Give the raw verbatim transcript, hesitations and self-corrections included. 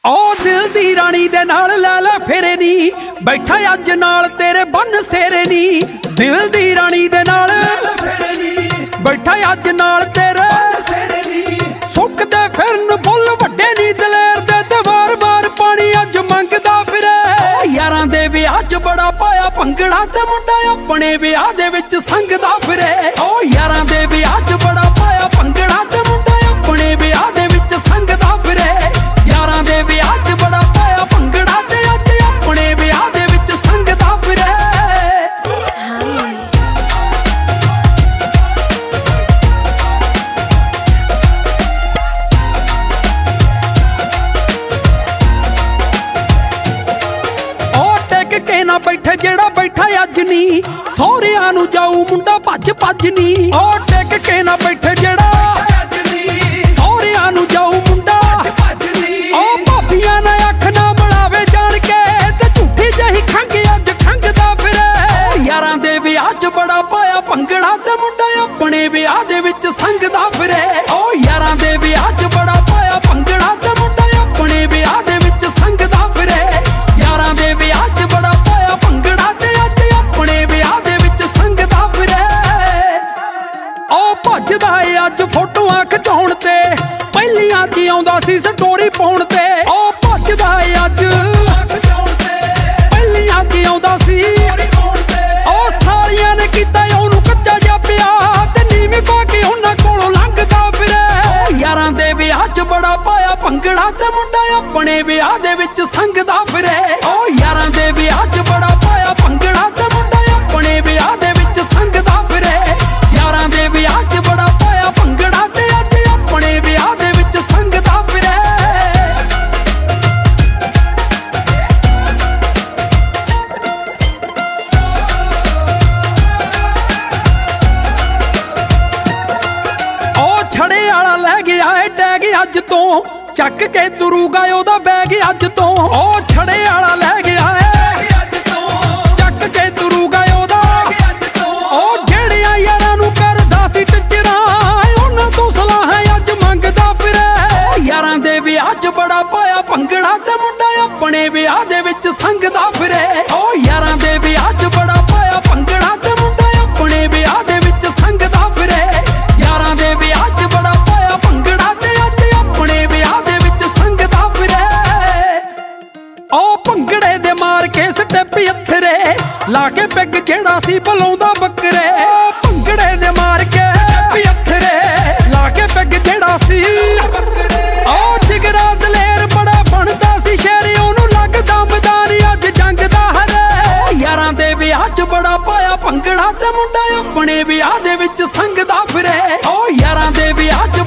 ओ दिल दी रानी दे नाल लै लै फेरे नी, बैठा अज नाल तेरे बन सेरे नी। दिल दी रानी दे नाल बैठा अज नाल तेरे सुख दे फिरन फुल वड्डे नी दलेर दे ते वार वार पानी अज मंगदा फिरे। यारां दे विआह च बड़ा पाया भंगड़ा ते मुंडा अपने विआह दे विच संगदा फिरे। ओ यारां दे विआह च बड़ा पाया भंगड़ा ते मुंडा अपने विआह दे विच संगदा फिरे। यारां दे विआह च बड़ा पाया भंगड़ा ते अज अपने विआह दे विच संगदा फिरे। के ना बैठे जेड़ा बैठा अज नी, सौहरियां नूं जाऊ मुंडा भज भज नी। ओ टिक के ना बैठे जेड़ा सौहरियां नूं जाऊ मुंडा ओ भाबियां ने अख ना मिलावे जान के ते झूठी जही खंघ अज खंघदा फिरे। यारां दे विआह च बड़ा पाया भंगड़ा ते मुंडा अपने विआह दे विच संगदा फिरे। ओ यारां दे विआह च बड़ा पाया भंगड़ा ते मुंडा अपने विआह दे विच संगदा फिरे। यारां दे विआह च बड़ा पाया भंगड़ा ते अज अपने विआह दे विच संगदा फिरे। ओ भजदा ए अज फोटोआं खिचाउण ते, पहिलियां च आउंदा सी स्टोरी पाउण ते। ओ भजदा ए अज पहिलियां च आउंदा सी ओ सालियां ने कीता ओनू कच्चा जिहा प्यार ते नीवीं पा के उन्हां कोलों लंघदा फिरे। यारां दे विआह च बड़ा पाया भंगड़ा ते मुंडा अपने विआह दे विच संगदा फिरे। ओ यारां दे विआह च बड़ा पाया भंगड़ा ते मुंडा अपने विआह दे विच संगदा फिरे। यारां दे विआह च बड़ा पाया भंगड़ा ते अज अपने विआह दे विच संगदा फिरे। ओ छड़े वाला लै गया है टैग अज तो, चक के तुरूगा ओदा बैग अज तो। ओ छड़े वाला लै गया है चक के तुरूगा ओदा ओ जेड़ियां यारां नूं करदा सी टिचरां उन्हां तों सलाह अज मंगदा फिरे। यारां दे विआह च बड़ा पाया भंगड़ा ते मुंडा अपने विआह दे विच संगदा फिरे। ओ यारां दे विआह च बड़ा पाया भंगड़ा ते मुंडा अपने विआह दे विच संगदा फिरे। यारां दे विआह च बड़ा पाया भंगड़ा ते अज अपने विआह दे विच संगदा फिरे। ओ भंगड़े दे मार के स्टैप अथरे ला के पैग जेड़ा सी बलाउंदा बकरे। भंगड़े दे मार के स्टैप अथरे ला के पैग जेड़ा सी ओ जिगरा दलेर बड़ा बनदा सी शहरी ओनू लगदा मैदान अज जंग दा हरे। यारां दे विआह च बड़ा पाया भंगड़ा ते मुंडा अपने विआह दे विच संगदा फिरे। ओ यारां दे विआह च